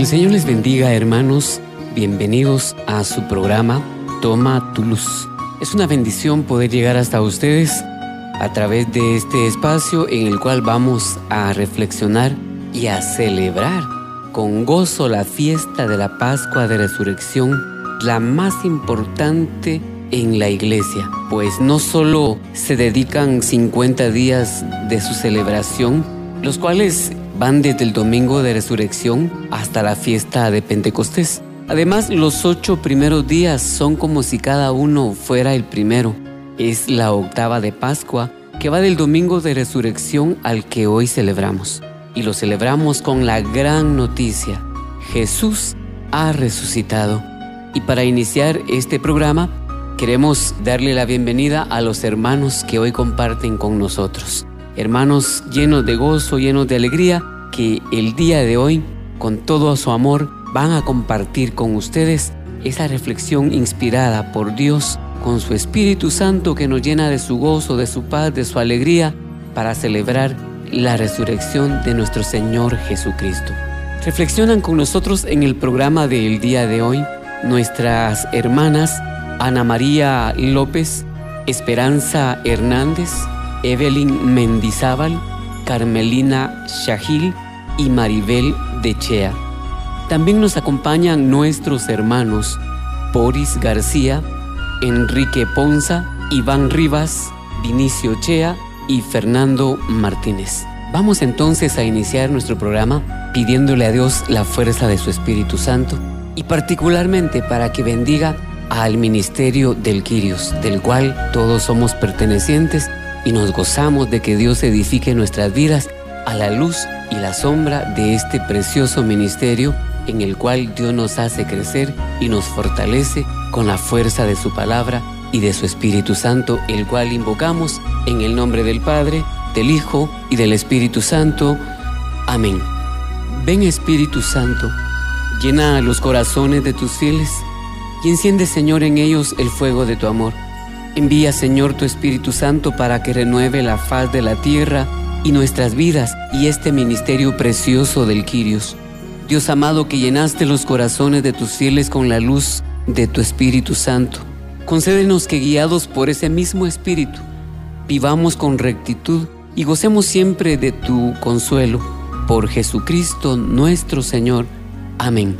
El Señor les bendiga, hermanos. Bienvenidos a su programa Toma tu Luz. Es una bendición poder llegar hasta ustedes a través de este espacio en el cual vamos a reflexionar y a celebrar con gozo la fiesta de la Pascua de Resurrección, la más importante en la iglesia, pues no solo se dedican 50 días de su celebración, los cuales van desde el domingo de Resurrección hasta la fiesta de Pentecostés. Además, los 8 primeros días son como si cada uno fuera el primero. Es la octava de Pascua, que va del domingo de Resurrección al que hoy celebramos. Y lo celebramos con la gran noticia: Jesús ha resucitado. Y para iniciar este programa, queremos darle la bienvenida a los hermanos que hoy comparten con nosotros. Hermanos llenos de gozo, llenos de alegría, que el día de hoy, con todo su amor, van a compartir con ustedes esa reflexión inspirada por Dios con su Espíritu Santo, que nos llena de su gozo, de su paz, de su alegría, para celebrar la resurrección de nuestro Señor Jesucristo. Reflexionan con nosotros en el programa del día de hoy nuestras hermanas Ana María López, Esperanza Hernández, Evelyn Mendizábal, Carmelina Shahil y Maribel Dechea. También nos acompañan nuestros hermanos Boris García, Enrique Ponza, Iván Rivas, Vinicio Chea y Fernando Martínez. Vamos entonces a iniciar nuestro programa pidiéndole a Dios la fuerza de su Espíritu Santo, y particularmente para que bendiga al ministerio del Kyrios, del cual todos somos pertenecientes, y nos gozamos de que Dios edifique nuestras vidas a la luz y la sombra de este precioso ministerio, en el cual Dios nos hace crecer y nos fortalece con la fuerza de su palabra y de su Espíritu Santo, el cual invocamos en el nombre del Padre, del Hijo y del Espíritu Santo. Amén. Ven, Espíritu Santo, llena los corazones de tus fieles y enciende, Señor, en ellos el fuego de tu amor. Envía, Señor, tu Espíritu Santo para que renueve la faz de la tierra y nuestras vidas y este ministerio precioso del Kyrios. Dios amado, que llenaste los corazones de tus fieles con la luz de tu Espíritu Santo, concédenos que, guiados por ese mismo Espíritu, vivamos con rectitud y gocemos siempre de tu consuelo. Por Jesucristo nuestro Señor. Amén.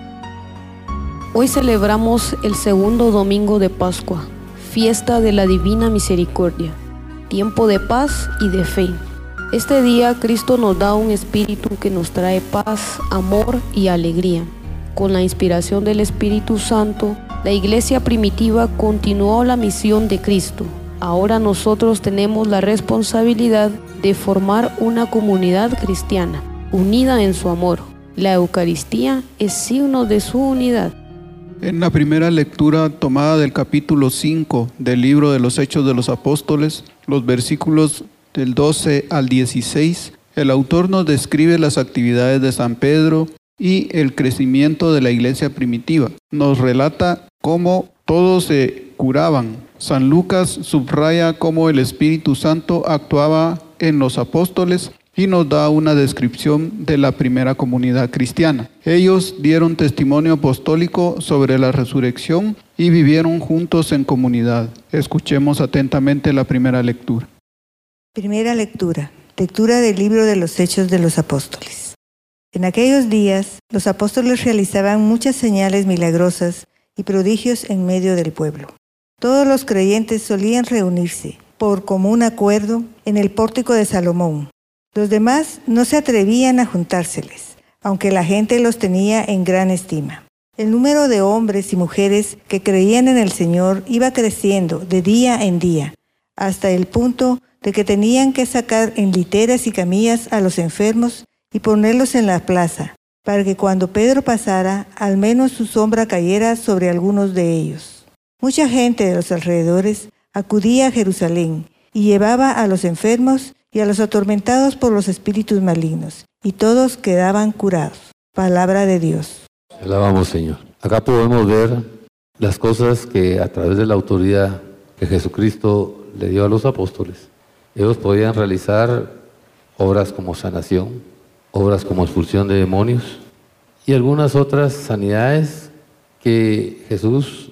Hoy celebramos el segundo domingo de Pascua, fiesta de la Divina Misericordia, tiempo de paz y de fe. Este día Cristo nos da un espíritu que nos trae paz, amor y alegría. Con la inspiración del Espíritu Santo, la iglesia primitiva continuó la misión de Cristo. Ahora nosotros tenemos la responsabilidad de formar una comunidad cristiana, unida en su amor. La Eucaristía es signo de su unidad. En la primera lectura tomada del capítulo 5 del libro de los Hechos de los Apóstoles, los versículos del 12 al 16, el autor nos describe las actividades de San Pedro y el crecimiento de la iglesia primitiva. Nos relata cómo todos se curaban. San Lucas subraya cómo el Espíritu Santo actuaba en los apóstoles y nos da una descripción de la primera comunidad cristiana. Ellos dieron testimonio apostólico sobre la resurrección y vivieron juntos en comunidad. Escuchemos atentamente la primera lectura. Primera lectura. Lectura del libro de los Hechos de los Apóstoles. En aquellos días, los apóstoles realizaban muchas señales milagrosas y prodigios en medio del pueblo. Todos los creyentes solían reunirse, por común acuerdo, en el pórtico de Salomón. Los demás no se atrevían a juntárseles, aunque la gente los tenía en gran estima. El número de hombres y mujeres que creían en el Señor iba creciendo de día en día, hasta el punto de que tenían que sacar en literas y camillas a los enfermos y ponerlos en la plaza, para que cuando Pedro pasara, al menos su sombra cayera sobre algunos de ellos. Mucha gente de los alrededores acudía a Jerusalén y llevaba a los enfermos y a los atormentados por los espíritus malignos, y todos quedaban curados. Palabra de Dios. Alabamos, Señor. Acá podemos ver las cosas que a través de la autoridad que Jesucristo le dio a los apóstoles, ellos podían realizar obras como sanación, obras como expulsión de demonios y algunas otras sanidades que Jesús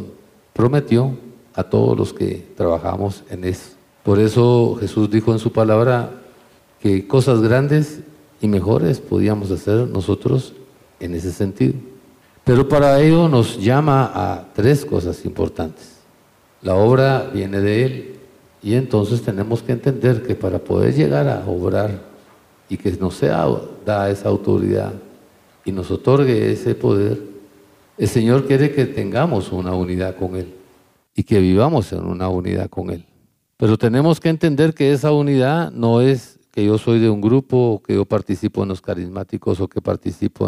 prometió a todos los que trabajamos en eso. Por eso Jesús dijo en su palabra que cosas grandes y mejores podíamos hacer nosotros en ese sentido. Pero para ello nos llama a tres cosas importantes. La obra viene de Él, y entonces tenemos que entender que para poder llegar a obrar y que nos sea dada esa autoridad y nos otorgue ese poder, el Señor quiere que tengamos una unidad con Él y que vivamos en una unidad con Él. Pero tenemos que entender que esa unidad no es que yo soy de un grupo, o que yo participo en los carismáticos, o que participo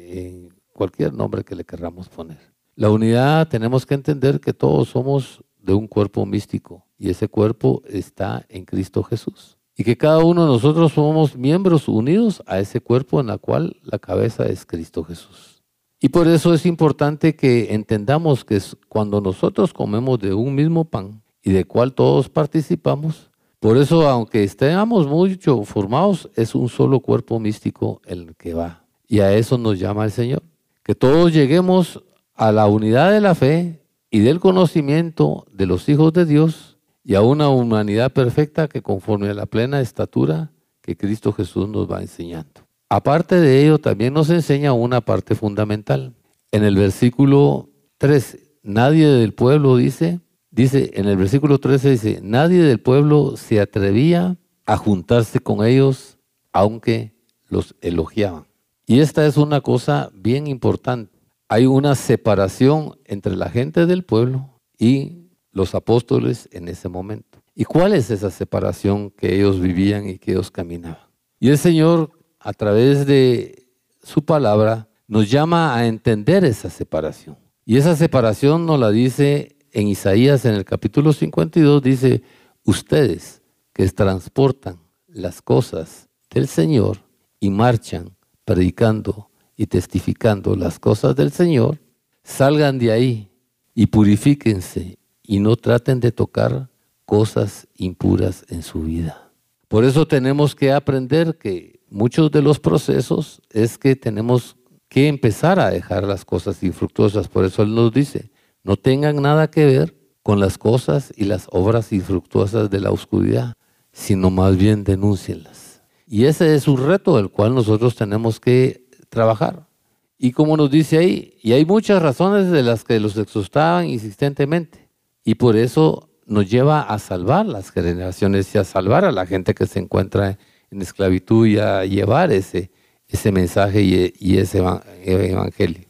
en cualquier nombre que le querramos poner. La unidad, tenemos que entender que todos somos de un cuerpo místico, y ese cuerpo está en Cristo Jesús. Y que cada uno de nosotros somos miembros unidos a ese cuerpo en el cual la cabeza es Cristo Jesús. Y por eso es importante que entendamos que cuando nosotros comemos de un mismo pan y de cual todos participamos, por eso aunque estemos mucho formados, es un solo cuerpo místico el que va. Y a eso nos llama el Señor. Que todos lleguemos a la unidad de la fe y del conocimiento de los hijos de Dios y a una humanidad perfecta que conforme a la plena estatura que Cristo Jesús nos va enseñando. Aparte de ello, también nos enseña una parte fundamental. En el versículo 13, nadie del pueblo dice, en el versículo 13 dice, nadie del pueblo se atrevía a juntarse con ellos, aunque los elogiaban. Y esta es una cosa bien importante. Hay una separación entre la gente del pueblo y los apóstoles en ese momento. ¿Y cuál es esa separación que ellos vivían y que ellos caminaban? Y el Señor, a través de su palabra, nos llama a entender esa separación. Y esa separación nos la dice en Isaías, en el capítulo 52, dice, ustedes que transportan las cosas del Señor y marchan predicando y testificando las cosas del Señor, salgan de ahí y purifíquense y no traten de tocar cosas impuras en su vida. Por eso tenemos que aprender que muchos de los procesos es que tenemos que empezar a dejar las cosas infructuosas. Por eso Él nos dice, no tengan nada que ver con las cosas y las obras infructuosas de la oscuridad, sino más bien denúncienlas. Y ese es un reto del cual nosotros tenemos que trabajar. Y como nos dice ahí, y hay muchas razones de las que los exhortaban insistentemente, y por eso nos lleva a salvar las generaciones y a salvar a la gente que se encuentra en esclavitud y a llevar ese mensaje y ese evangelio.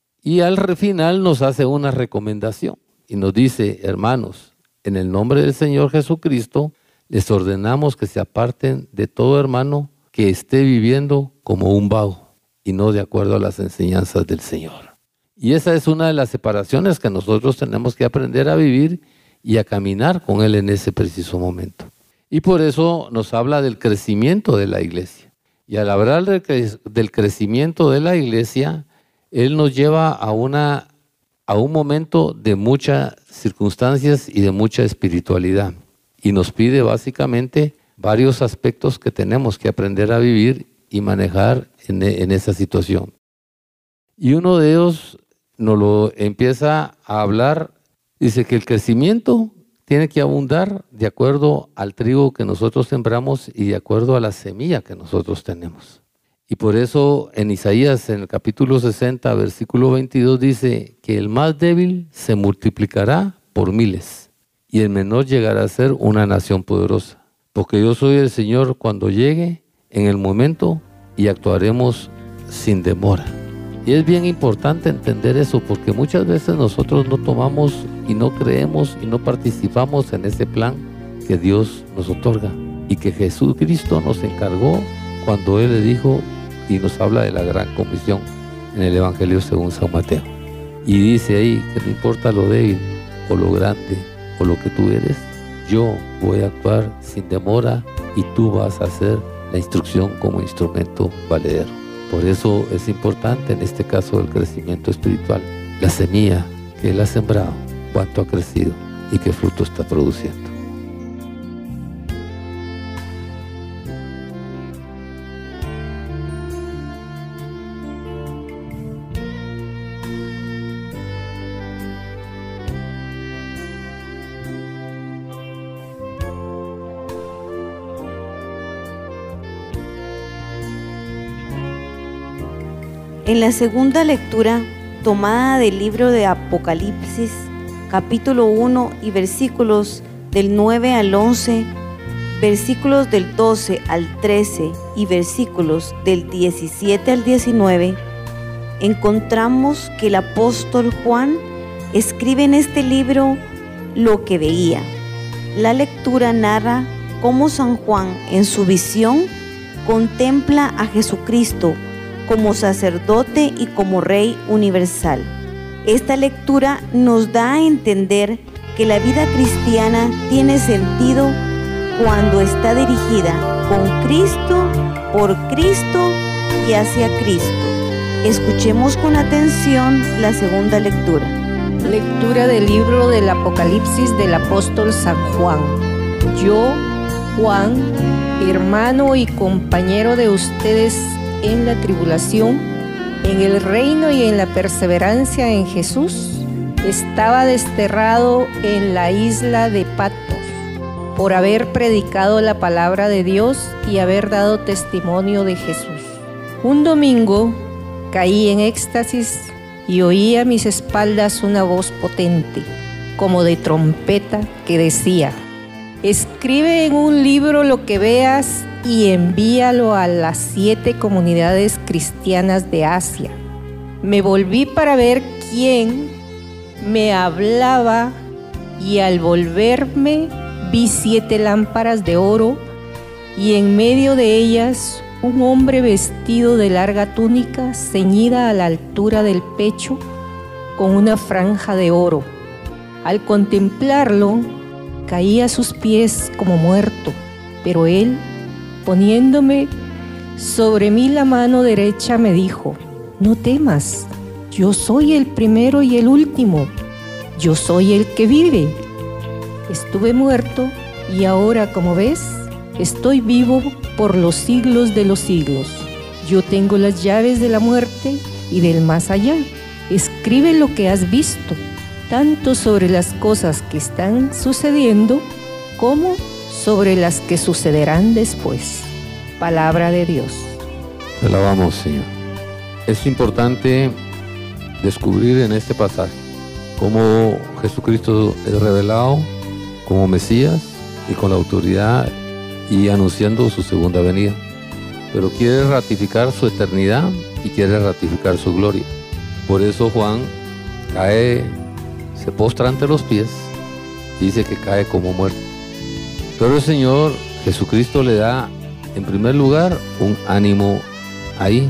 Y al final nos hace una recomendación y nos dice, hermanos, en el nombre del Señor Jesucristo, les ordenamos que se aparten de todo hermano que esté viviendo como un vago y no de acuerdo a las enseñanzas del Señor. Y esa es una de las separaciones que nosotros tenemos que aprender a vivir y a caminar con Él en ese preciso momento. Y por eso nos habla del crecimiento de la iglesia. Y al hablar del crecimiento de la iglesia, Él nos lleva a un momento de muchas circunstancias y de mucha espiritualidad. Y nos pide básicamente varios aspectos que tenemos que aprender a vivir y manejar en esa situación. Y uno de ellos nos lo empieza a hablar, dice que el crecimiento tiene que abundar de acuerdo al trigo que nosotros sembramos y de acuerdo a la semilla que nosotros tenemos. Y por eso en Isaías, en el capítulo 60, versículo 22, dice que el más débil se multiplicará por miles y el menor llegará a ser una nación poderosa. Porque yo soy el Señor cuando llegue en el momento y actuaremos sin demora. Y es bien importante entender eso porque muchas veces nosotros no tomamos y no creemos y no participamos en ese plan que Dios nos otorga y que Jesucristo nos encargó cuando Él le dijo y nos habla de la gran comisión en el Evangelio según San Mateo. Y dice ahí que no importa lo débil o lo grande o lo que tú eres, yo voy a actuar sin demora y tú vas a hacer la instrucción como instrumento valedero. Por eso es importante en este caso el crecimiento espiritual, la semilla que Él ha sembrado, cuánto ha crecido y qué fruto está produciendo. En la segunda lectura, tomada del libro de Apocalipsis, capítulo 1 y versículos del 9 al 11, versículos del 12 al 13 y versículos del 17 al 19, encontramos que el apóstol Juan escribe en este libro lo que veía. La lectura narra cómo San Juan, en su visión, contempla a Jesucristo como sacerdote y como Rey universal. Esta lectura nos da a entender que la vida cristiana tiene sentido cuando está dirigida con Cristo, por Cristo y hacia Cristo. Escuchemos con atención la segunda lectura. Lectura del libro del Apocalipsis del apóstol San Juan. Yo, Juan, hermano y compañero de ustedes en la tribulación, en el reino y en la perseverancia en Jesús, estaba desterrado en la isla de Patmos por haber predicado la palabra de Dios y haber dado testimonio de Jesús. Un domingo caí en éxtasis y oí a mis espaldas una voz potente, como de trompeta, que decía: escribe en un libro lo que veas y envíalo a las 7 comunidades cristianas de Asia. Me volví para ver quién me hablaba y al volverme vi 7 lámparas de oro y en medio de ellas un hombre vestido de larga túnica ceñida a la altura del pecho con una franja de oro. Al contemplarlo, caí a sus pies como muerto, pero él, poniéndome sobre mí la mano derecha, me dijo: no temas, yo soy el primero y el último, yo soy el que vive. Estuve muerto y ahora, como ves, estoy vivo por los siglos de los siglos. Yo tengo las llaves de la muerte y del más allá. Escribe lo que has visto, tanto sobre las cosas que están sucediendo como sobre las que sucederán después. Palabra de Dios. Te alabamos, Señor. Es importante descubrir en este pasaje cómo Jesucristo es revelado como Mesías y con la autoridad y anunciando su segunda venida. Pero quiere ratificar su eternidad y quiere ratificar su gloria. Por eso Juan cae, se postra ante los pies y dice que cae como muerto. Pero el Señor Jesucristo le da, en primer lugar, un ánimo ahí.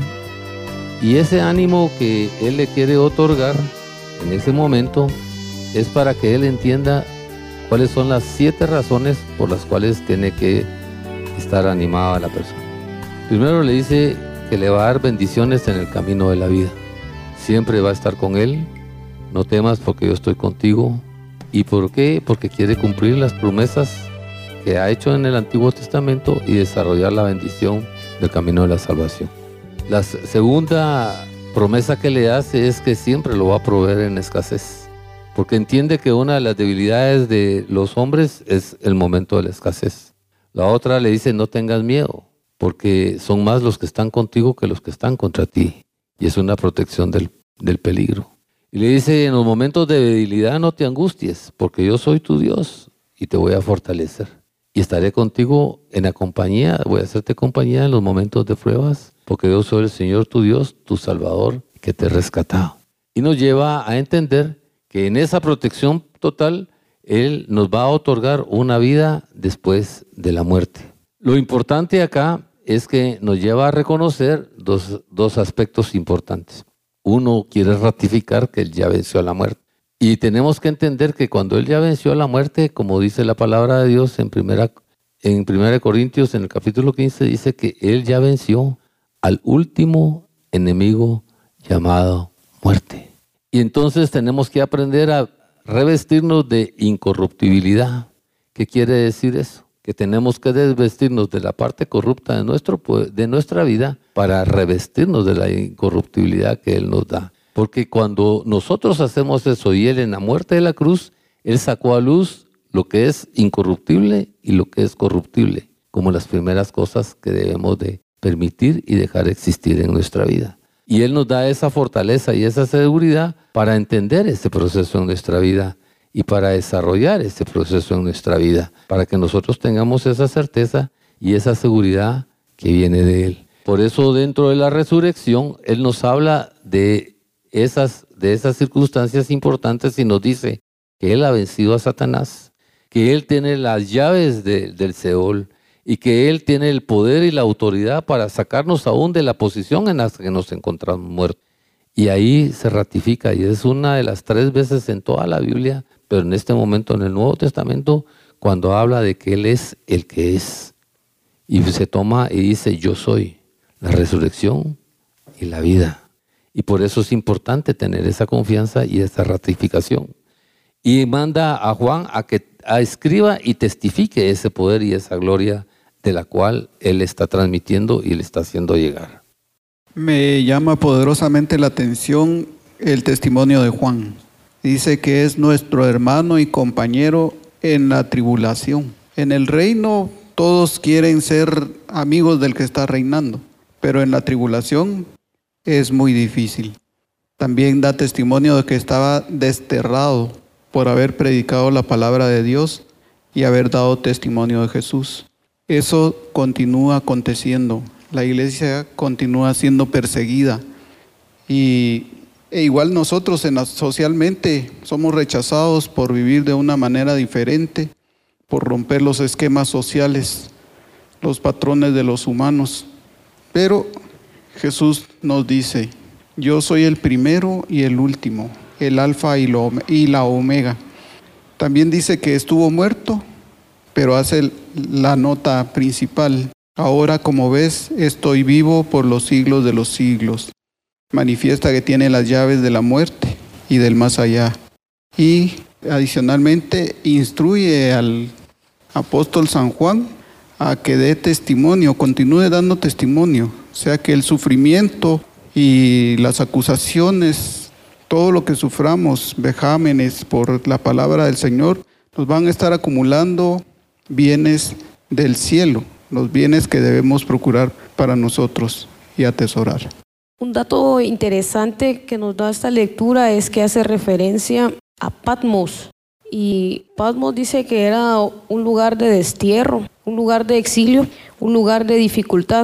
Y ese ánimo que Él le quiere otorgar en ese momento es para que Él entienda cuáles son las 7 razones por las cuales tiene que estar animada a la persona. Primero le dice que le va a dar bendiciones en el camino de la vida. Siempre va a estar con Él. No temas porque yo estoy contigo. ¿Y por qué? Porque quiere cumplir las promesas que ha hecho en el Antiguo Testamento y desarrollar la bendición del camino de la salvación. La segunda promesa que le hace es que siempre lo va a proveer en escasez, porque entiende que una de las debilidades de los hombres es el momento de la escasez. La otra le dice: no tengas miedo, porque son más los que están contigo que los que están contra ti, y es una protección del peligro. Y le dice: en los momentos de debilidad no te angusties, porque yo soy tu Dios y te voy a fortalecer. Y estaré contigo en la compañía, voy a hacerte compañía en los momentos de pruebas, porque yo soy el Señor tu Dios, tu Salvador, que te he rescatado. Y nos lleva a entender que en esa protección total, Él nos va a otorgar una vida después de la muerte. Lo importante acá es que nos lleva a reconocer dos aspectos importantes. Uno, quiere ratificar que Él ya venció a la muerte. Y tenemos que entender que cuando Él ya venció a la muerte, como dice la palabra de Dios en 1 Corintios, en el capítulo 15, dice que Él ya venció al último enemigo llamado muerte. Y entonces tenemos que aprender a revestirnos de incorruptibilidad. ¿Qué quiere decir eso? Que tenemos que desvestirnos de la parte corrupta de nuestra vida para revestirnos de la incorruptibilidad que Él nos da. Porque cuando nosotros hacemos eso y Él en la muerte de la cruz, Él sacó a luz lo que es incorruptible y lo que es corruptible, como las primeras cosas que debemos de permitir y dejar existir en nuestra vida. Y Él nos da esa fortaleza y esa seguridad para entender este proceso en nuestra vida y para desarrollar este proceso en nuestra vida, para que nosotros tengamos esa certeza y esa seguridad que viene de Él. Por eso dentro de la resurrección, Él nos habla de esas circunstancias importantes y nos dice que Él ha vencido a Satanás, que Él tiene las llaves del Seol y que Él tiene el poder y la autoridad para sacarnos aún de la posición en la que nos encontramos muertos. Y ahí se ratifica, y es una de las 3 veces en toda la Biblia, pero en este momento en el Nuevo Testamento, cuando habla de que Él es el que es. Y se toma y dice, yo soy la resurrección y la vida. Y por eso es importante tener esa confianza y esa ratificación. Y manda a Juan a que escriba y testifique ese poder y esa gloria de la cual Él está transmitiendo y le está haciendo llegar. Me llama poderosamente la atención el testimonio de Juan. Dice que es nuestro hermano y compañero en la tribulación. En el reino todos quieren ser amigos del que está reinando, pero en la tribulación es muy difícil. También da testimonio de que estaba desterrado por haber predicado la palabra de Dios y haber dado testimonio de Jesús. Eso continúa aconteciendo. La iglesia continúa siendo perseguida e igual nosotros socialmente somos rechazados por vivir de una manera diferente, por romper los esquemas sociales, los patrones de los humanos. Pero Jesús nos dice, yo soy el primero y el último, el alfa y la omega. También dice que estuvo muerto, pero hace la nota principal. Ahora, como ves, estoy vivo por los siglos de los siglos. Manifiesta que tiene las llaves de la muerte y del más allá. Y adicionalmente instruye al apóstol San Juan a que dé testimonio, continúe dando testimonio. O sea que el sufrimiento y las acusaciones, todo lo que suframos, vejámenes por la palabra del Señor, nos van a estar acumulando bienes del cielo, los bienes que debemos procurar para nosotros y atesorar. Un dato interesante que nos da esta lectura es que hace referencia a Patmos. Y Patmos dice que era un lugar de destierro, un lugar de exilio, un lugar de dificultad,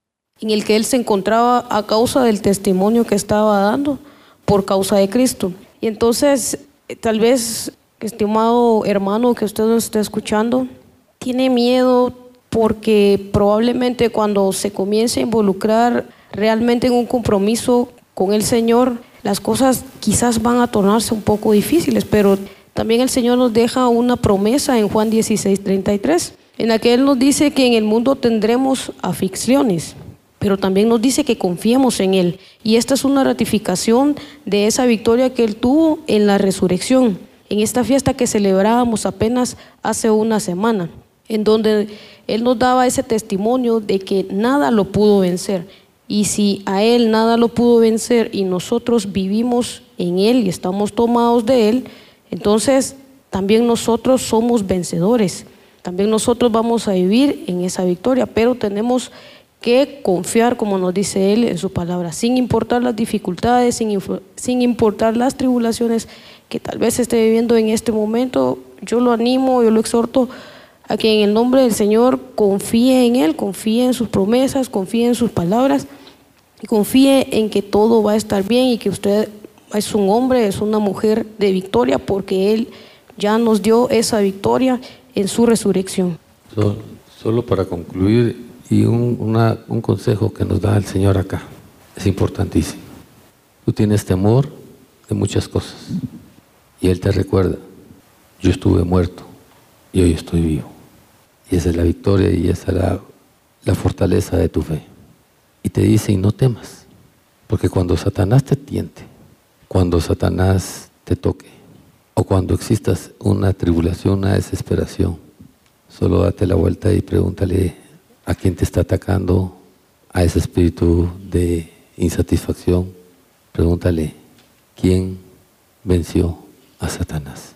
en el que él se encontraba a causa del testimonio que estaba dando por causa de Cristo. Y entonces, tal vez, estimado hermano que usted nos está escuchando, tiene miedo porque probablemente cuando se comience a involucrar realmente en un compromiso con el Señor, las cosas quizás van a tornarse un poco difíciles, pero también el Señor nos deja una promesa en Juan 16:33, en la que Él nos dice que en el mundo tendremos aflicciones, pero también nos dice que confiemos en Él. Y esta es una ratificación de esa victoria que Él tuvo en la resurrección, en esta fiesta que celebrábamos apenas hace una semana, en donde Él nos daba ese testimonio de que nada lo pudo vencer. Y si a Él nada lo pudo vencer y nosotros vivimos en Él y estamos tomados de Él, entonces también nosotros somos vencedores. También nosotros vamos a vivir en esa victoria, pero tenemos que confiar, como nos dice Él en su palabra, sin importar las dificultades, sin importar las tribulaciones que tal vez esté viviendo en este momento. Yo lo animo, yo lo exhorto a que en el nombre del Señor confíe en Él, confíe en sus promesas, confíe en sus palabras y confíe en que todo va a estar bien y que usted es un hombre, es una mujer de victoria, porque Él ya nos dio esa victoria en su resurrección. Solo para concluir, y un consejo que nos da el Señor acá, es importantísimo. Tú tienes temor de muchas cosas y Él te recuerda, yo estuve muerto y hoy estoy vivo. Y esa es la victoria y esa es la fortaleza de tu fe. Y te dice, y no temas, porque cuando Satanás te tiente, cuando Satanás te toque, o cuando existas una tribulación, una desesperación, solo date la vuelta y pregúntale a quién te está atacando, a ese espíritu de insatisfacción. Pregúntale, ¿quién venció a Satanás?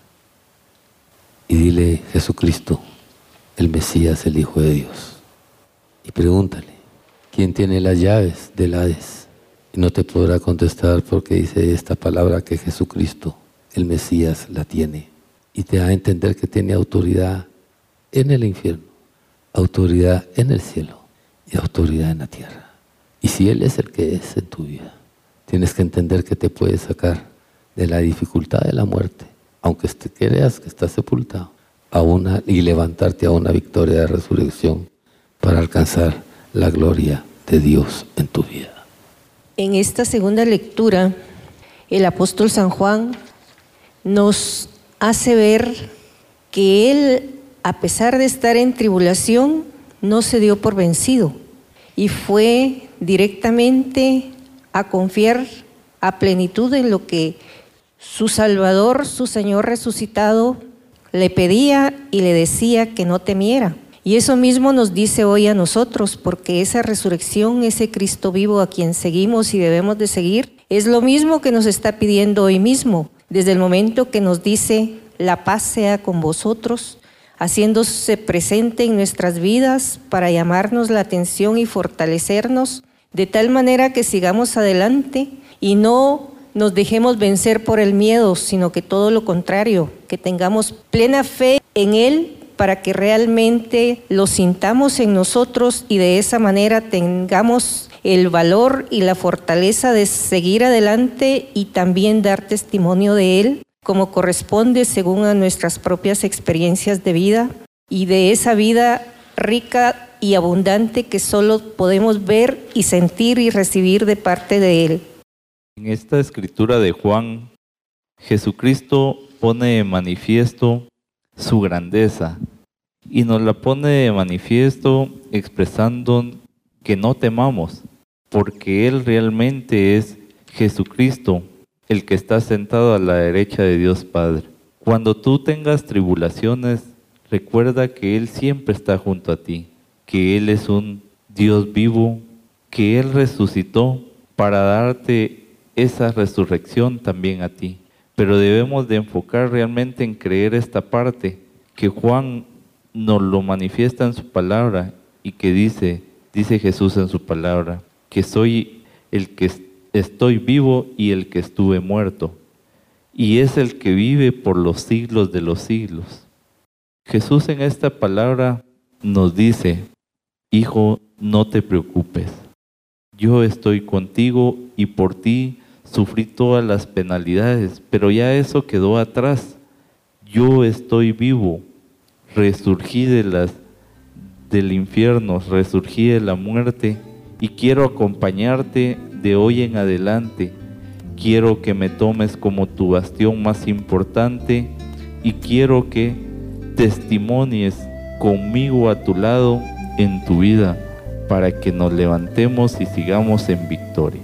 Y dile, Jesucristo, el Mesías, el Hijo de Dios. Y pregúntale, ¿quién tiene las llaves del Hades? y no te podrá contestar porque dice esta palabra que Jesucristo, el Mesías, la tiene. Y te da a entender que tiene autoridad en el infierno, autoridad en el cielo y autoridad en la tierra. Y si Él es el que es en tu vida, tienes que entender que te puede sacar de la dificultad de la muerte, aunque te creas que estás sepultado, y levantarte a una victoria de resurrección para alcanzar la gloria de Dios en tu vida. En esta segunda lectura, el apóstol San Juan nos hace ver que él, a pesar de estar en tribulación, no se dio por vencido y fue directamente a confiar a plenitud en lo que su Salvador, su Señor resucitado, le pedía y le decía que no temiera. Y eso mismo nos dice hoy a nosotros, porque esa resurrección, ese Cristo vivo a quien seguimos y debemos de seguir, es lo mismo que nos está pidiendo hoy mismo, desde el momento que nos dice: la paz sea con vosotros, haciéndose presente en nuestras vidas para llamarnos la atención y fortalecernos, de tal manera que sigamos adelante y no nos dejemos vencer por el miedo, sino que todo lo contrario, que tengamos plena fe en Él para que realmente lo sintamos en nosotros y de esa manera tengamos el valor y la fortaleza de seguir adelante y también dar testimonio de Él, como corresponde según a nuestras propias experiencias de vida y de esa vida rica y abundante que solo podemos ver y sentir y recibir de parte de Él. En esta escritura de Juan, Jesucristo pone de manifiesto su grandeza y nos la pone de manifiesto expresando que no temamos, porque Él realmente es Jesucristo, el que está sentado a la derecha de Dios Padre. Cuando tú tengas tribulaciones, recuerda que Él siempre está junto a ti, que Él es un Dios vivo, que Él resucitó para darte esa resurrección también a ti. Pero debemos de enfocar realmente en creer esta parte, que Juan nos lo manifiesta en su palabra y que dice Jesús en su palabra, que soy el que estoy vivo y el que estuve muerto, y es el que vive por los siglos de los siglos. Jesús en esta palabra nos dice: hijo, no te preocupes, yo estoy contigo y por ti sufrí todas las penalidades, pero ya eso quedó atrás. Yo estoy vivo, resurgí del infierno, resurgí de la muerte y quiero acompañarte de hoy en adelante. Quiero que me tomes como tu bastión más importante y quiero que testimonies conmigo a tu lado en tu vida para que nos levantemos y sigamos en victoria.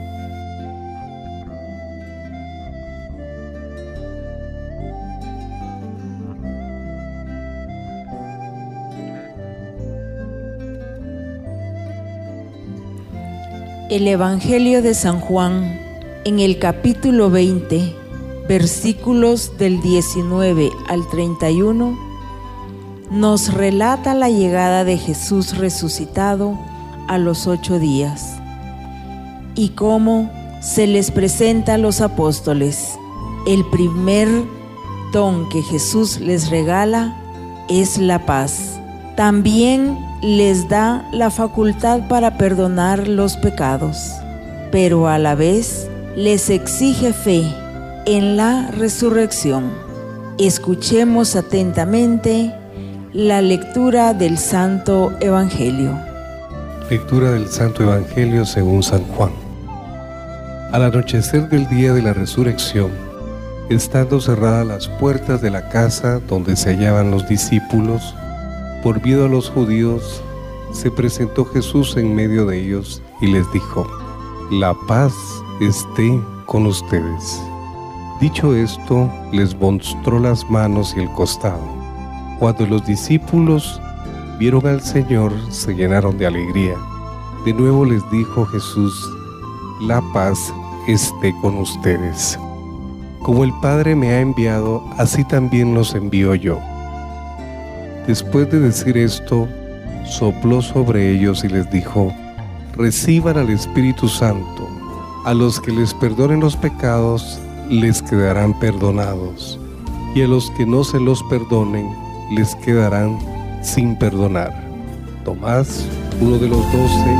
El Evangelio de San Juan, en el capítulo 20, versículos del 19 al 31, nos relata la llegada de Jesús resucitado a los 8 días y cómo se les presenta a los apóstoles. El primer don que Jesús les regala es la paz. También les da la facultad para perdonar los pecados, pero a la vez les exige fe en la resurrección. Escuchemos atentamente la lectura del Santo Evangelio. Lectura del Santo Evangelio según San Juan. Al anochecer del día de la resurrección, estando cerradas las puertas de la casa donde se hallaban los discípulos, por miedo a los judíos, se presentó Jesús en medio de ellos y les dijo: la paz esté con ustedes. Dicho esto, les mostró las manos y el costado. Cuando los discípulos vieron al Señor, se llenaron de alegría. De nuevo les dijo Jesús: la paz esté con ustedes. Como el Padre me ha enviado, así también los envío yo. Después de decir esto, sopló sobre ellos y les dijo: reciban al Espíritu Santo. A los que les perdonen los pecados, les quedarán perdonados, y a los que no se los perdonen, les quedarán sin perdonar. Tomás, uno de los 12,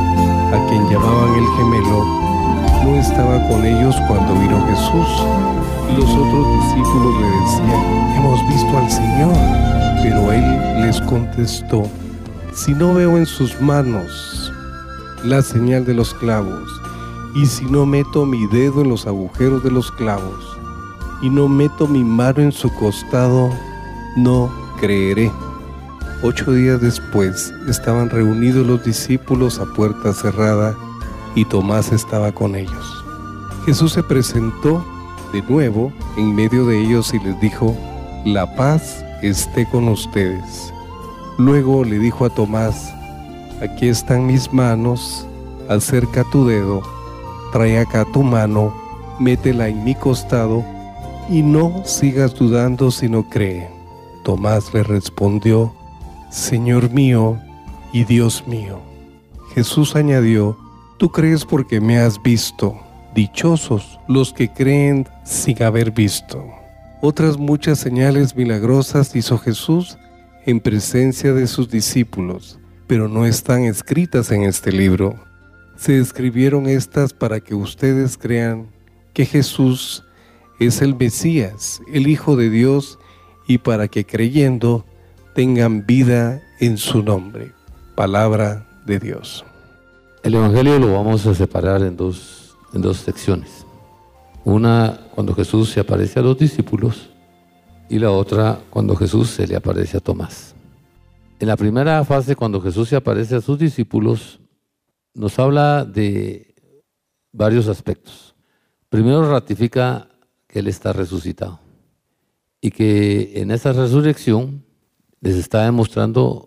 a quien llamaban el gemelo, no estaba con ellos cuando vino Jesús, y los otros discípulos le decían: hemos visto al Señor. Pero él les contestó: si no veo en sus manos la señal de los clavos, y si no meto mi dedo en los agujeros de los clavos, y no meto mi mano en su costado, no creeré. 8 días después estaban reunidos los discípulos a puerta cerrada, y Tomás estaba con ellos. Jesús se presentó de nuevo en medio de ellos y les dijo: la paz esté con ustedes. Luego le dijo a Tomás: aquí están mis manos, acerca tu dedo, trae acá tu mano, métela en mi costado, y no sigas dudando, sino cree. Tomás le respondió: Señor mío y Dios mío. Jesús añadió: tú crees porque me has visto. Dichosos los que creen sin haber visto. Otras muchas señales milagrosas hizo Jesús en presencia de sus discípulos, pero no están escritas en este libro. Se escribieron estas para que ustedes crean que Jesús es el Mesías, el Hijo de Dios, y para que creyendo tengan vida en su nombre. Palabra de Dios. El Evangelio lo vamos a separar en dos secciones. Una cuando Jesús se aparece a los discípulos y la otra cuando Jesús se le aparece a Tomás. En la primera fase, cuando Jesús se aparece a sus discípulos, nos habla de varios aspectos. Primero, ratifica que Él está resucitado y que en esa resurrección les está demostrando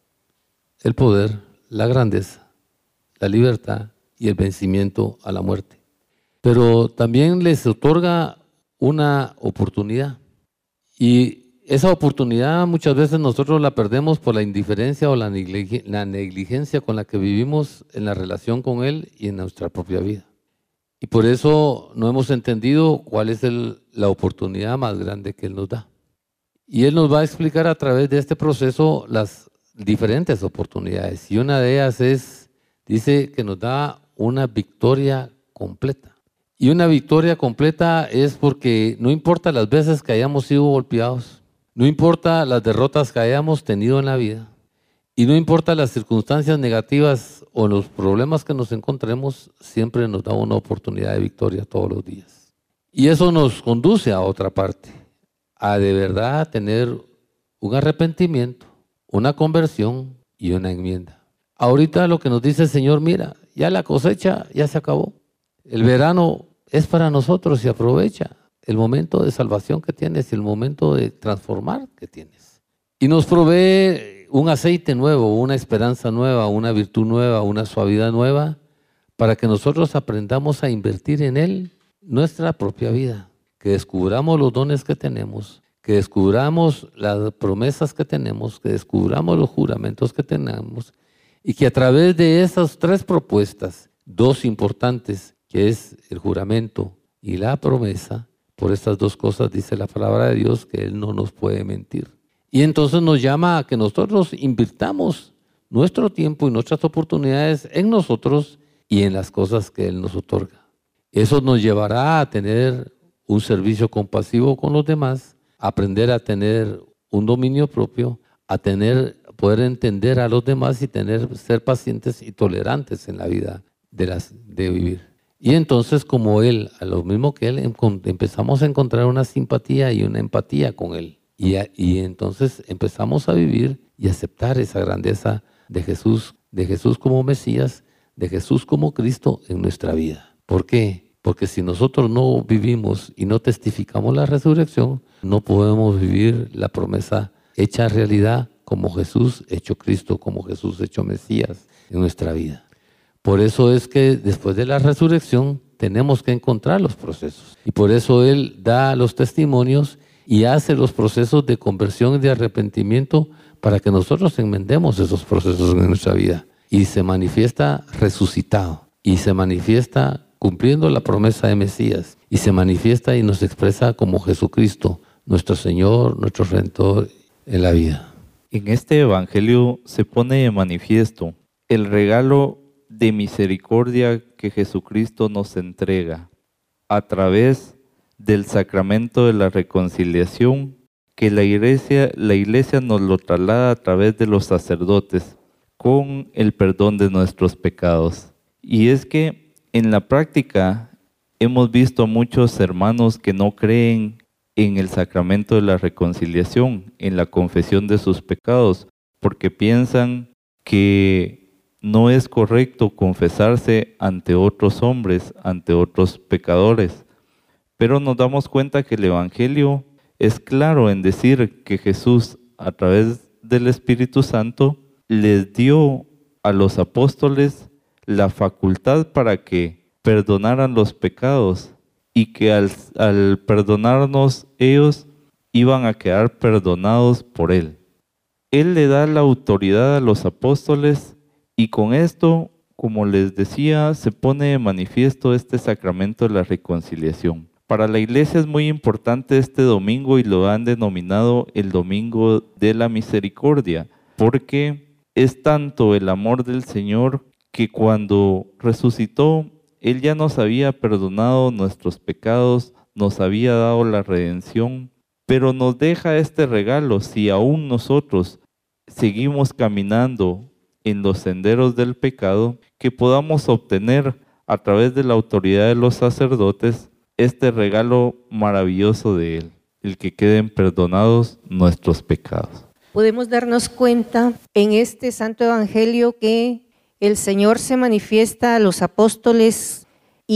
el poder, la grandeza, la libertad y el vencimiento a la muerte. Pero también les otorga una oportunidad, y esa oportunidad muchas veces nosotros la perdemos por la indiferencia o la negligencia con la que vivimos en la relación con Él y en nuestra propia vida. Y por eso no hemos entendido cuál es la oportunidad más grande que Él nos da. Y Él nos va a explicar a través de este proceso las diferentes oportunidades. Y una de ellas dice que nos da una victoria completa. Y una victoria completa es porque no importa las veces que hayamos sido golpeados, no importa las derrotas que hayamos tenido en la vida, y no importa las circunstancias negativas o los problemas que nos encontremos, siempre nos da una oportunidad de victoria todos los días. Y eso nos conduce a otra parte, a de verdad tener un arrepentimiento, una conversión y una enmienda. Ahorita lo que nos dice el Señor: mira, ya la cosecha ya se acabó. El verano es para nosotros y aprovecha el momento de salvación que tienes y el momento de transformar que tienes. Y nos provee un aceite nuevo, una esperanza nueva, una virtud nueva, una suavidad nueva, para que nosotros aprendamos a invertir en Él nuestra propia vida, que descubramos los dones que tenemos, que descubramos las promesas que tenemos, que descubramos los juramentos que tenemos, y que a través de esas 3 propuestas, 2 importantes, que es el juramento y la promesa, por estas 2 cosas dice la palabra de Dios que Él no nos puede mentir. Y entonces nos llama a que nosotros invirtamos nuestro tiempo y nuestras oportunidades en nosotros y en las cosas que Él nos otorga. Eso nos llevará a tener un servicio compasivo con los demás, a aprender a tener un dominio propio, a poder entender a los demás y ser pacientes y tolerantes en la vida de vivir. Y entonces, como Él, a lo mismo que Él, empezamos a encontrar una simpatía y una empatía con Él. Y entonces empezamos a vivir y aceptar esa grandeza de Jesús como Mesías, de Jesús como Cristo en nuestra vida. ¿Por qué? Porque si nosotros no vivimos y no testificamos la resurrección, no podemos vivir la promesa hecha realidad como Jesús hecho Cristo, como Jesús hecho Mesías en nuestra vida. Por eso es que después de la resurrección tenemos que encontrar los procesos. Y por eso Él da los testimonios y hace los procesos de conversión y de arrepentimiento para que nosotros enmendemos esos procesos en nuestra vida. Y se manifiesta resucitado y se manifiesta cumpliendo la promesa de Mesías y se manifiesta y nos expresa como Jesucristo, nuestro Señor, nuestro Redentor en la vida. En este evangelio se pone de manifiesto el regalo de misericordia que Jesucristo nos entrega a través del sacramento de la reconciliación que la iglesia nos lo traslada a través de los sacerdotes con el perdón de nuestros pecados. Y es que en la práctica hemos visto a muchos hermanos que no creen en el sacramento de la reconciliación, en la confesión de sus pecados, porque piensan que no es correcto confesarse ante otros hombres, ante otros pecadores. Pero nos damos cuenta que el Evangelio es claro en decir que Jesús, a través del Espíritu Santo, les dio a los apóstoles la facultad para que perdonaran los pecados y que al perdonarnos ellos iban a quedar perdonados por Él. Él le da la autoridad a los apóstoles y con esto, como les decía, se pone de manifiesto este sacramento de la reconciliación. Para la iglesia es muy importante este domingo y lo han denominado el Domingo de la Misericordia, porque es tanto el amor del Señor que cuando resucitó, Él ya nos había perdonado nuestros pecados, nos había dado la redención, pero nos deja este regalo si aún nosotros seguimos caminando en los senderos del pecado, que podamos obtener a través de la autoridad de los sacerdotes este regalo maravilloso de Él, el que queden perdonados nuestros pecados. Podemos darnos cuenta en este Santo Evangelio que el Señor se manifiesta a los apóstoles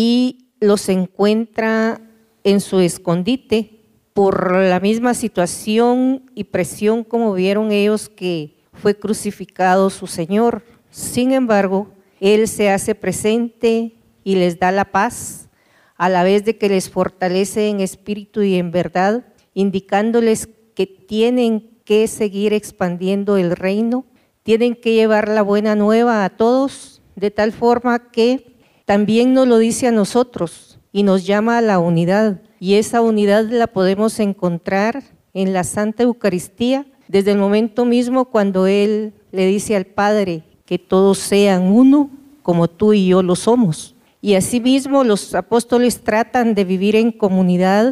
y los encuentra en su escondite por la misma situación y presión como vieron ellos que fue crucificado su Señor. Sin embargo, Él se hace presente y les da la paz, a la vez de que les fortalece en espíritu y en verdad, indicándoles que tienen que seguir expandiendo el reino, tienen que llevar la buena nueva a todos, de tal forma que también nos lo dice a nosotros y nos llama a la unidad. Y esa unidad la podemos encontrar en la Santa Eucaristía, desde el momento mismo cuando Él le dice al Padre que todos sean uno, como tú y yo lo somos. Y asimismo los apóstoles tratan de vivir en comunidad,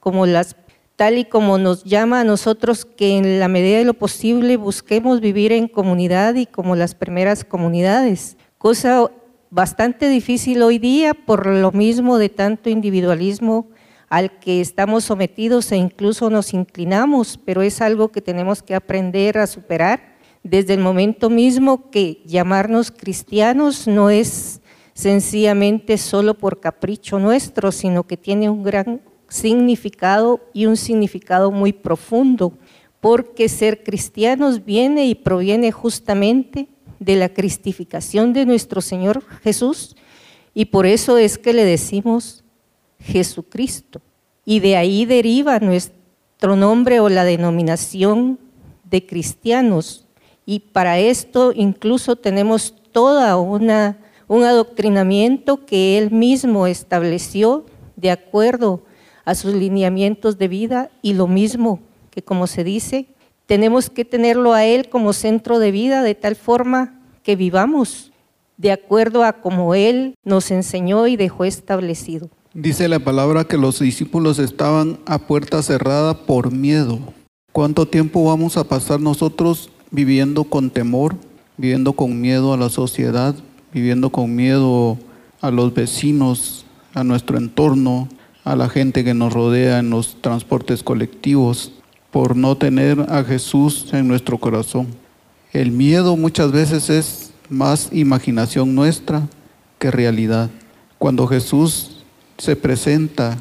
tal y como nos llama a nosotros, que en la medida de lo posible busquemos vivir en comunidad y como las primeras comunidades, cosa bastante difícil hoy día por lo mismo de tanto individualismo al que estamos sometidos e incluso nos inclinamos, pero es algo que tenemos que aprender a superar desde el momento mismo que llamarnos cristianos no es sencillamente solo por capricho nuestro, sino que tiene un gran significado y un significado muy profundo, porque ser cristianos viene y proviene justamente de la cristificación de nuestro Señor Jesús, y por eso es que le decimos Jesucristo, y de ahí deriva nuestro nombre o la denominación de cristianos, y para esto incluso tenemos toda un adoctrinamiento que Él mismo estableció de acuerdo a sus lineamientos de vida, y lo mismo que, como se dice, tenemos que tenerlo a Él como centro de vida, de tal forma que vivamos de acuerdo a como Él nos enseñó y dejó establecido. Dice la palabra que los discípulos estaban a puerta cerrada por miedo. ¿Cuánto tiempo vamos a pasar nosotros viviendo con temor, viviendo con miedo a la sociedad, viviendo con miedo a los vecinos, a nuestro entorno, a la gente que nos rodea en los transportes colectivos, por no tener a Jesús en nuestro corazón? El miedo muchas veces es más imaginación nuestra que realidad. Cuando Jesús se presenta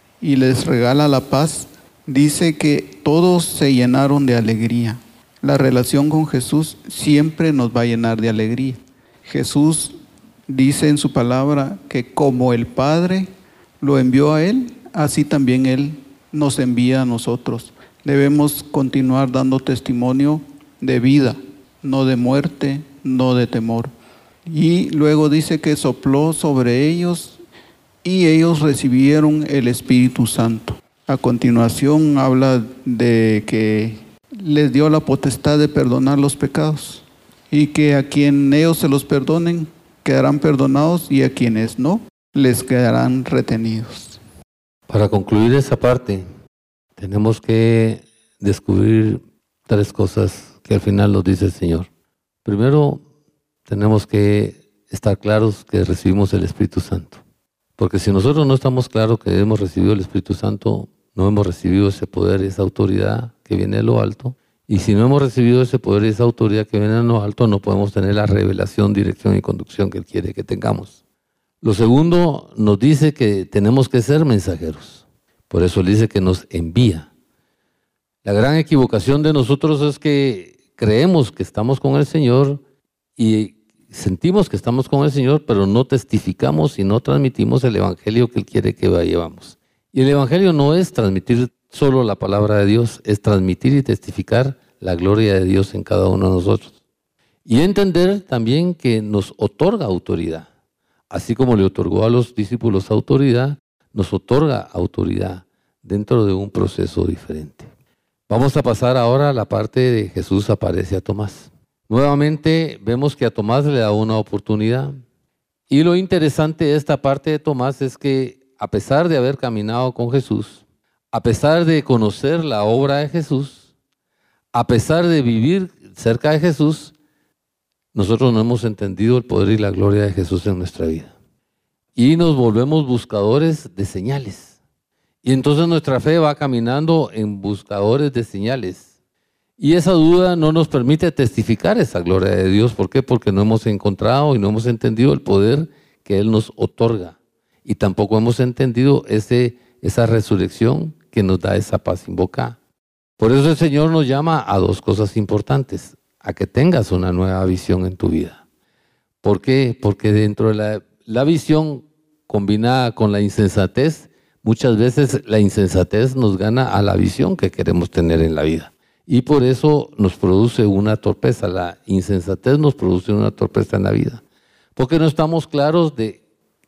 y les regala la paz, dice que todos se llenaron de alegría. La relación con Jesús siempre nos va a llenar de alegría. Jesús dice en su palabra que como el Padre lo envió a Él, así también Él nos envía a nosotros. Debemos continuar dando testimonio de vida, no de muerte, no de temor. Y luego dice que sopló sobre ellos y ellos recibieron el Espíritu Santo. A continuación habla de que les dio la potestad de perdonar los pecados y que a quien ellos se los perdonen quedarán perdonados y a quienes no les quedarán retenidos. Para concluir esa parte, tenemos que descubrir 3 cosas que al final nos dice el Señor. Primero, tenemos que estar claros que recibimos el Espíritu Santo. Porque si nosotros no estamos claros que hemos recibido el Espíritu Santo, no hemos recibido ese poder y esa autoridad que viene de lo alto. Y si no hemos recibido ese poder y esa autoridad que viene de lo alto, no podemos tener la revelación, dirección y conducción que Él quiere que tengamos. Lo segundo, nos dice que tenemos que ser mensajeros. Por eso Él dice que nos envía. La gran equivocación de nosotros es que creemos que estamos con el Señor y sentimos que estamos con el Señor, pero no testificamos y no transmitimos el Evangelio que Él quiere que llevamos. Y el Evangelio no es transmitir solo la palabra de Dios, es transmitir y testificar la gloria de Dios en cada uno de nosotros. Y entender también que nos otorga autoridad. Así como le otorgó a los discípulos autoridad, nos otorga autoridad dentro de un proceso diferente. Vamos a pasar ahora a la parte de Jesús aparece a Tomás. Nuevamente vemos que a Tomás le da una oportunidad. Y lo interesante de esta parte de Tomás es que a pesar de haber caminado con Jesús, a pesar de conocer la obra de Jesús, a pesar de vivir cerca de Jesús, nosotros no hemos entendido el poder y la gloria de Jesús en nuestra vida. Y nos volvemos buscadores de señales. Y entonces nuestra fe va caminando en buscadores de señales. Y esa duda no nos permite testificar esa gloria de Dios. ¿Por qué? Porque no hemos encontrado y no hemos entendido el poder que Él nos otorga. Y tampoco hemos entendido esa resurrección que nos da esa paz invocada. Por eso el Señor nos llama a 2 cosas importantes. A que tengas una nueva visión en tu vida. ¿Por qué? Porque dentro de la visión combinada con la insensatez, muchas veces la insensatez nos gana a la visión que queremos tener en la vida. Y por eso nos produce una torpeza. La insensatez nos produce una torpeza en la vida. Porque no estamos claros de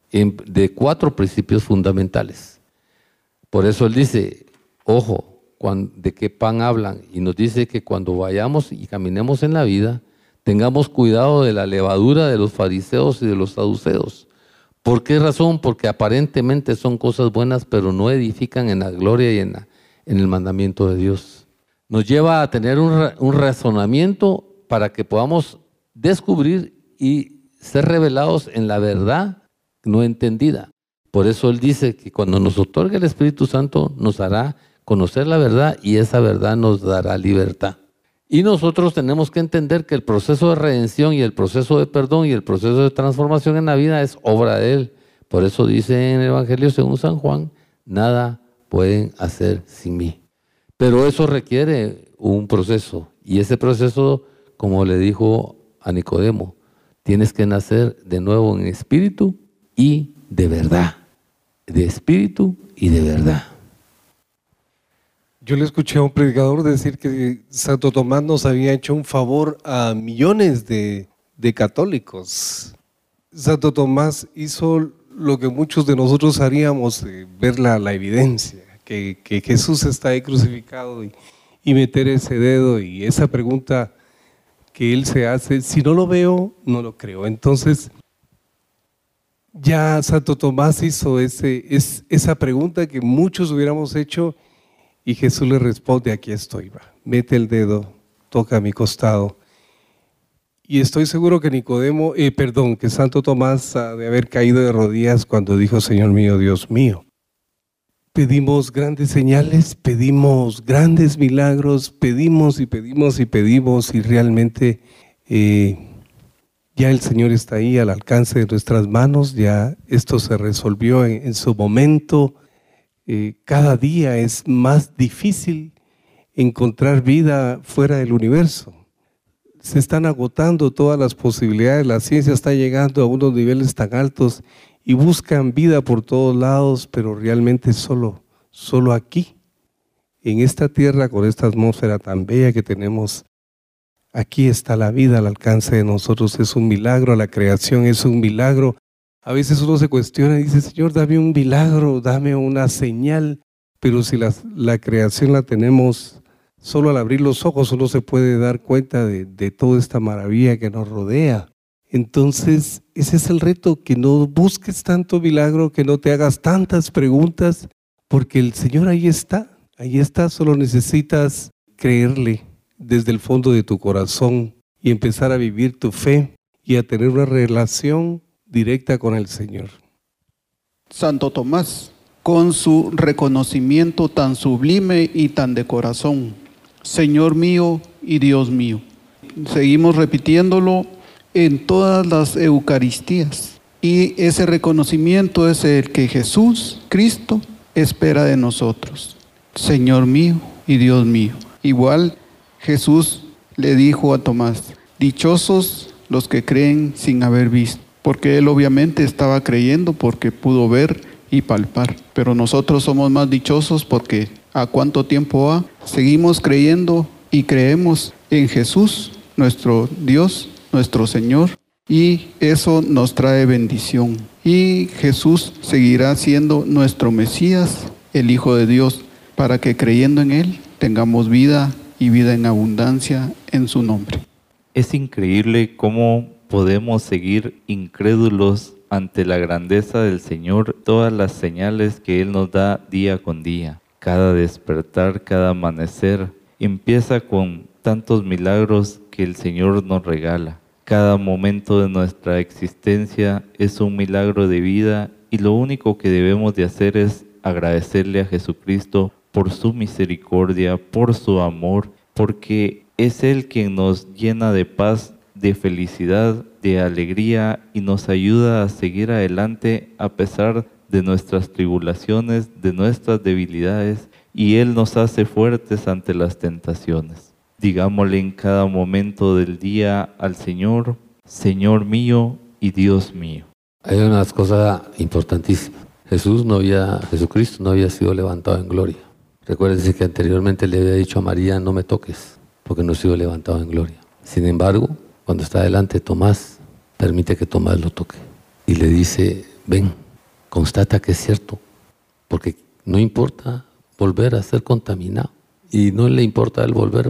4 principios fundamentales. Por eso Él dice, ojo, de qué pan hablan, y nos dice que cuando vayamos y caminemos en la vida, tengamos cuidado de la levadura de los fariseos y de los saduceos. ¿Por qué razón? Porque aparentemente son cosas buenas, pero no edifican en la gloria y en el mandamiento de Dios. Nos lleva a tener un razonamiento para que podamos descubrir y ser revelados en la verdad no entendida. Por eso Él dice que cuando nos otorgue el Espíritu Santo nos hará conocer la verdad y esa verdad nos dará libertad. Y nosotros tenemos que entender que el proceso de redención y el proceso de perdón y el proceso de transformación en la vida es obra de Él. Por eso dice en el Evangelio según San Juan, nada pueden hacer sin mí. Pero eso requiere un proceso y ese proceso, como le dijo a Nicodemo, tienes que nacer de nuevo en espíritu y de verdad. De espíritu y de verdad. Yo le escuché a un predicador decir que Santo Tomás nos había hecho un favor a millones de católicos. Santo Tomás hizo lo que muchos de nosotros haríamos, ver la evidencia, que Jesús está ahí crucificado y meter ese dedo y esa pregunta que él se hace, si no lo veo, no lo creo. Entonces, ya Santo Tomás hizo esa pregunta que muchos hubiéramos hecho. Y Jesús le responde, aquí estoy, va. Mete el dedo, toca mi costado. Y estoy seguro que que Santo Tomás ha de haber caído de rodillas cuando dijo, Señor mío, Dios mío. Pedimos grandes señales, pedimos grandes milagros, pedimos y pedimos y pedimos y realmente ya el Señor está ahí al alcance de nuestras manos, ya esto se resolvió en su momento. Cada día es más difícil encontrar vida fuera del universo. Se están agotando todas las posibilidades, la ciencia está llegando a unos niveles tan altos y buscan vida por todos lados, pero realmente solo aquí, en esta tierra, con esta atmósfera tan bella que tenemos, aquí está la vida al alcance de nosotros. Es un milagro, la creación es un milagro. A veces uno se cuestiona y dice, Señor, dame un milagro, dame una señal. Pero si la creación la tenemos, solo al abrir los ojos uno se puede dar cuenta de toda esta maravilla que nos rodea. Entonces, ese es el reto, que no busques tanto milagro, que no te hagas tantas preguntas, porque el Señor ahí está, solo necesitas creerle desde el fondo de tu corazón y empezar a vivir tu fe y a tener una relación directa con el Señor. Santo Tomás, con su reconocimiento tan sublime y tan de corazón, Señor mío y Dios mío. Seguimos repitiéndolo en todas las Eucaristías, y ese reconocimiento es el que Jesús, Cristo, espera de nosotros. Señor mío y Dios mío. Igual Jesús le dijo a Tomás, dichosos los que creen sin haber visto, porque él obviamente estaba creyendo porque pudo ver y palpar, pero nosotros somos más dichosos porque ¿a cuánto tiempo va? Seguimos creyendo y creemos en Jesús, nuestro Dios, nuestro Señor, y eso nos trae bendición. Y Jesús seguirá siendo nuestro Mesías, el Hijo de Dios, para que creyendo en Él tengamos vida y vida en abundancia en su nombre. Es increíble cómo podemos seguir incrédulos ante la grandeza del Señor, todas las señales que Él nos da día con día. Cada despertar, cada amanecer, empieza con tantos milagros que el Señor nos regala. Cada momento de nuestra existencia es un milagro de vida y lo único que debemos de hacer es agradecerle a Jesucristo por su misericordia, por su amor, porque es Él quien nos llena de paz, de felicidad, de alegría y nos ayuda a seguir adelante a pesar de nuestras tribulaciones, de nuestras debilidades, y Él nos hace fuertes ante las tentaciones. Digámosle en cada momento del día al Señor, Señor mío y Dios mío. Hay una cosa importantísima. Jesucristo no había sido levantado en gloria. Recuérdense que anteriormente le había dicho a María, no me toques, porque no he sido levantado en gloria. Sin embargo, cuando está delante Tomás, permite que Tomás lo toque. Y le dice, ven, constata que es cierto, porque no importa volver a ser contaminado. Y no le importa el volver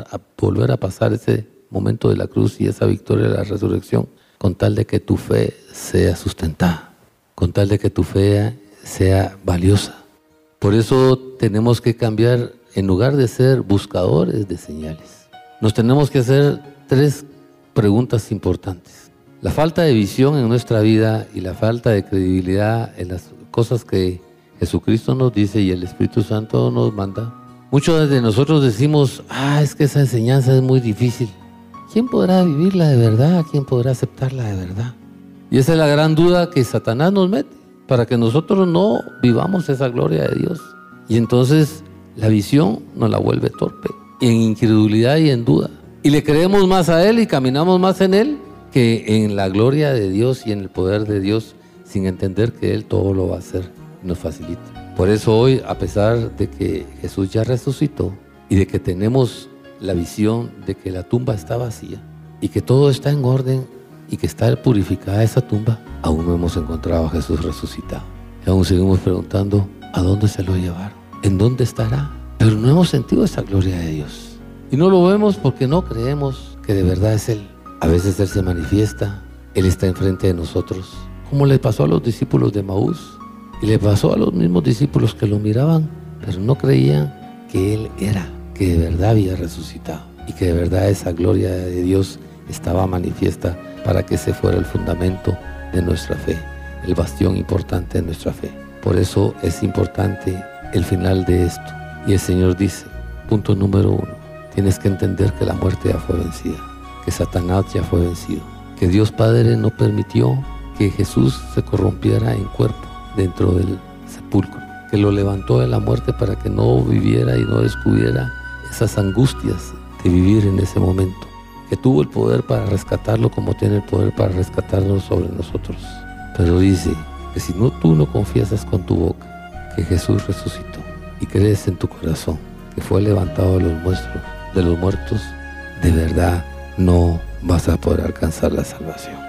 a pasar ese momento de la cruz y esa victoria de la resurrección, con tal de que tu fe sea sustentada, con tal de que tu fe sea valiosa. Por eso tenemos que cambiar, en lugar de ser buscadores de señales, nos tenemos que hacer 3 preguntas importantes. La falta de visión en nuestra vida y la falta de credibilidad en las cosas que Jesucristo nos dice y el Espíritu Santo nos manda. Muchos de nosotros decimos, es que esa enseñanza es muy difícil. ¿Quién podrá vivirla de verdad? ¿Quién podrá aceptarla de verdad? Y esa es la gran duda que Satanás nos mete, para que nosotros no vivamos esa gloria de Dios. Y entonces la visión nos la vuelve torpe, en incredulidad y en duda. Y le creemos más a Él y caminamos más en Él que en la gloria de Dios y en el poder de Dios, sin entender que Él todo lo va a hacer y nos facilita. Por eso hoy, a pesar de que Jesús ya resucitó y de que tenemos la visión de que la tumba está vacía y que todo está en orden y que está purificada esa tumba, aún no hemos encontrado a Jesús resucitado. Y aún seguimos preguntando, ¿a dónde se lo llevaron? ¿En dónde estará? Pero no hemos sentido esa gloria de Dios. Y no lo vemos porque no creemos que de verdad es Él. A veces Él se manifiesta, Él está enfrente de nosotros, como le pasó a los discípulos de Maús. Y le pasó a los mismos discípulos que lo miraban, pero no creían que Él era, que de verdad había resucitado y que de verdad esa gloria de Dios estaba manifiesta para que ese fuera el fundamento de nuestra fe, el bastión importante de nuestra fe. Por eso es importante el final de esto. Y el Señor dice, punto número 1, tienes que entender que la muerte ya fue vencida, que Satanás ya fue vencido, que Dios Padre no permitió que Jesús se corrompiera en cuerpo dentro del sepulcro, que lo levantó de la muerte para que no viviera y no descubriera esas angustias de vivir en ese momento, que tuvo el poder para rescatarlo como tiene el poder para rescatarnos sobre nosotros. Pero dice que si tú no confiesas con tu boca que Jesús resucitó y crees en tu corazón que fue levantado de los muertos, de verdad no vas a poder alcanzar la salvación.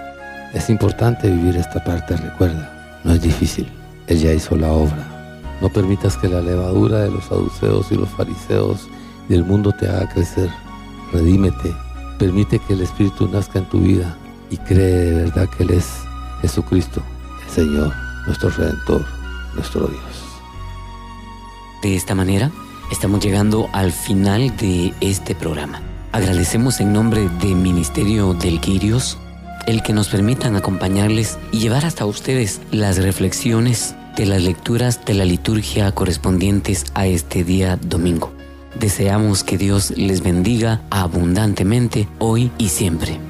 Es importante vivir esta parte, recuerda, no es difícil, Él ya hizo la obra. No permitas que la levadura de los saduceos y los fariseos del mundo te haga crecer. Redímete, permite que el Espíritu nazca en tu vida y cree de verdad que Él es Jesucristo, el Señor, nuestro Redentor, nuestro Dios. De esta manera, estamos llegando al final de este programa. Agradecemos en nombre del Ministerio del Quirios el que nos permitan acompañarles y llevar hasta ustedes las reflexiones de las lecturas de la liturgia correspondientes a este día domingo. Deseamos que Dios les bendiga abundantemente hoy y siempre.